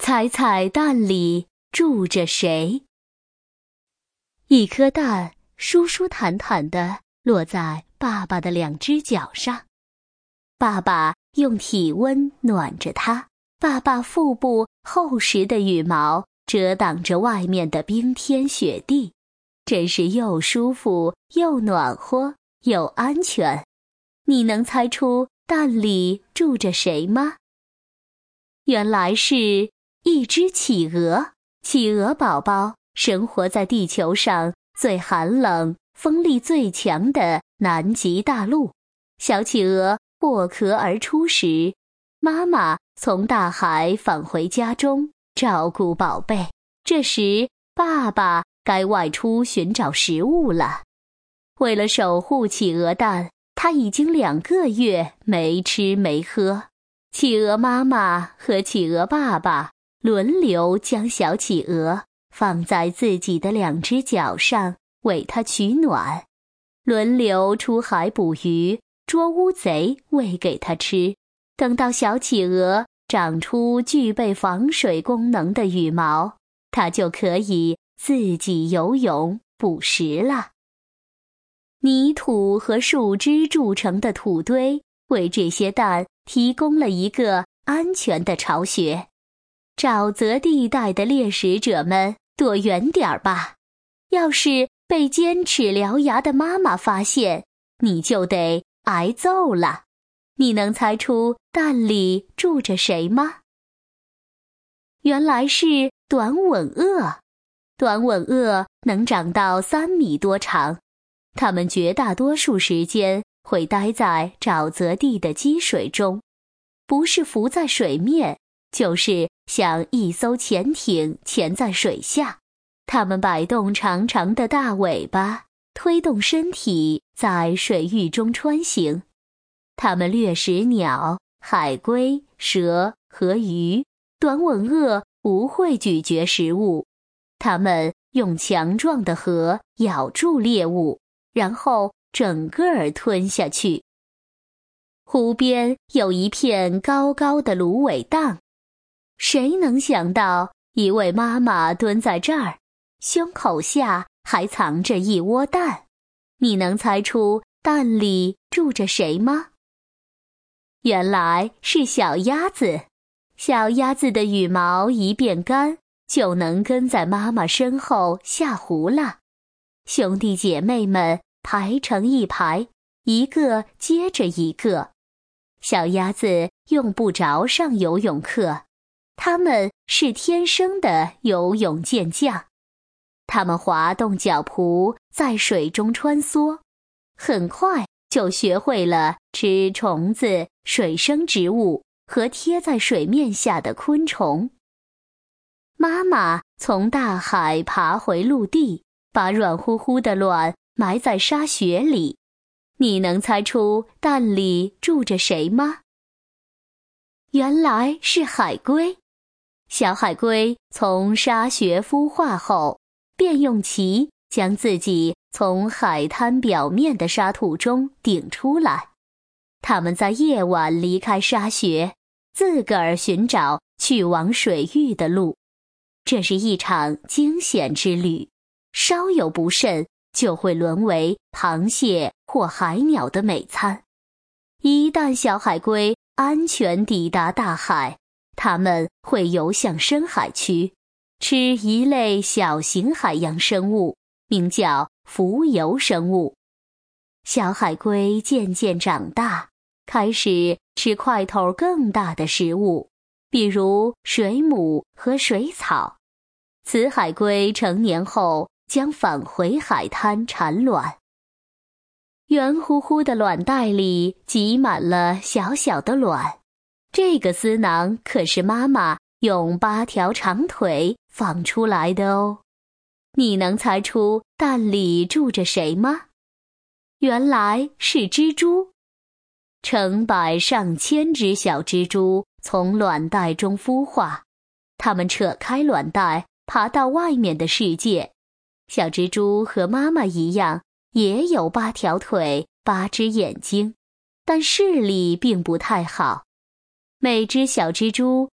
猜猜蛋里住着谁？一颗蛋舒舒坦坦地落在爸爸的2只脚上，爸爸用体温暖着它，爸爸腹部厚实的羽毛遮挡着外面的冰天雪地，真是又舒服又暖和又安全。你能猜出蛋里住着谁吗？原来是一只企鹅。企鹅宝宝生活在地球上最寒冷、风力最强的南极大陆。小企鹅破壳而出时，妈妈从大海返回家中照顾宝贝。这时，爸爸该外出寻找食物了。为了守护企鹅蛋，他已经2个月没吃没喝。企鹅妈妈和企鹅爸爸轮流将小企鹅放在自己的2只脚上为它取暖，轮流出海捕鱼，捉乌贼喂给它吃。等到小企鹅长出具备防水功能的羽毛，它就可以自己游泳捕食了。泥土和树枝筑成的土堆为这些蛋提供了一个安全的巢穴。沼泽地带的猎食者们躲远点儿吧，要是被尖齿獠牙的妈妈发现，你就得挨揍了。你能猜出蛋里住着谁吗？原来是短吻鳄。短吻鳄能长到3米多长，它们绝大多数时间会待在沼泽地的积水中，不是浮在水面，就是像一艘潜艇潜在水下。它们摆动长长的大尾巴，推动身体在水域中穿行。它们掠食鸟、海龟、蛇和鱼。短吻鳄不会咀嚼食物，它们用强壮的颌咬住猎物，然后整个儿吞下去。湖边有一片高高的芦苇荡，谁能想到一位妈妈蹲在这儿，胸口下还藏着一窝蛋？你能猜出蛋里住着谁吗？原来是小鸭子。小鸭子的羽毛一变干，就能跟在妈妈身后下湖了。兄弟姐妹们排成一排，一个接着一个。小鸭子用不着上游泳课，它们是天生的游泳健将。它们滑动脚蹼在水中穿梭，很快就学会了吃虫子、水生植物和贴在水面下的昆虫。妈妈从大海爬回陆地，把软乎乎的卵埋在沙穴里。你能猜出蛋里住着谁吗？原来是海龟。小海龟从沙穴孵化后，便用鳍将自己从海滩表面的沙土中顶出来。它们在夜晚离开沙穴，自个儿寻找去往水域的路。这是一场惊险之旅，稍有不慎就会沦为螃蟹或海鸟的美餐。一旦小海龟安全抵达大海，它们会游向深海区，吃一类小型海洋生物，名叫浮游生物。小海龟渐渐长大，开始吃块头更大的食物，比如水母和水草。雌海龟成年后将返回海滩产卵。圆乎乎的卵袋里挤满了小小的卵，这个丝囊可是妈妈用8条长腿放出来的哦。你能猜出蛋里住着谁吗？原来是蜘蛛。成百上千只小蜘蛛从卵袋中孵化，它们扯开卵袋，爬到外面的世界。小蜘蛛和妈妈一样，也有8条腿、8只眼睛，但视力并不太好。每只小蜘蛛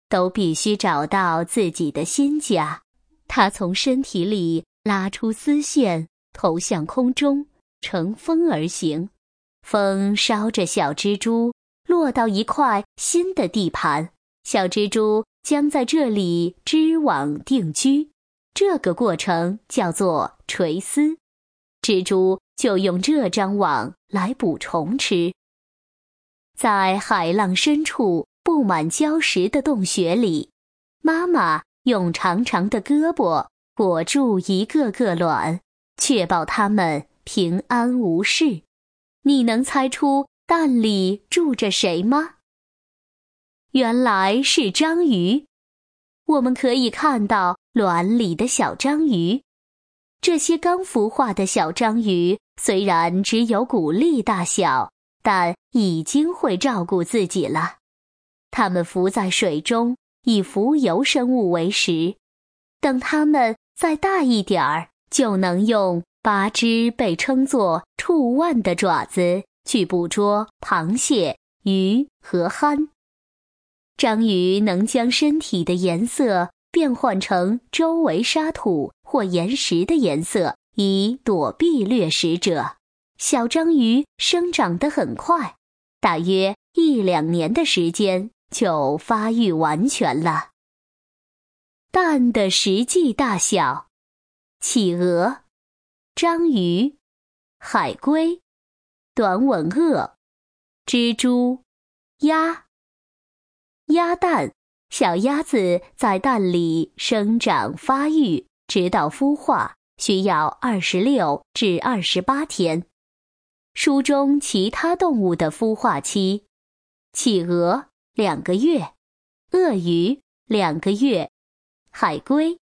都必须找到自己的新家。它从身体里拉出丝线，投向空中，乘风而行。风烧着小蜘蛛，落到一块新的地盘，小蜘蛛将在这里织网定居。这个过程叫做垂丝，蜘蛛就用这张网来捕虫吃。在海浪深处布满礁石的洞穴里，妈妈用长长的胳膊裹住一个个卵，确保它们平安无事。你能猜出蛋里住着谁吗？原来是章鱼。我们可以看到卵里的小章鱼。这些刚孵化的小章鱼虽然只有谷粒大小，但已经会照顾自己了。它们浮在水中，以浮游生物为食。等它们再大一点儿，就能用8只被称作触腕的爪子去捕捉螃蟹、鱼和蛤。章鱼能将身体的颜色变换成周围沙土或岩石的颜色，以躲避掠食者。小章鱼生长得很快，大约1-2年的时间就发育完全了。蛋的实际大小：企鹅、章鱼、海龟、短吻鳄、蜘蛛、鸭。鸭蛋，小鸭子在蛋里生长发育，直到孵化，需要26至28天。书中其他动物的孵化期：企鹅2个月，鳄鱼2个月，海龟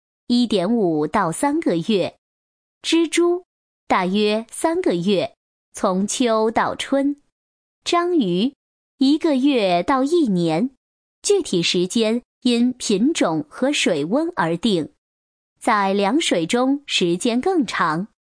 1.5到3个月，蜘蛛大约3个月，从秋到春，章鱼1个月到1年，具体时间因品种和水温而定，在凉水中时间更长，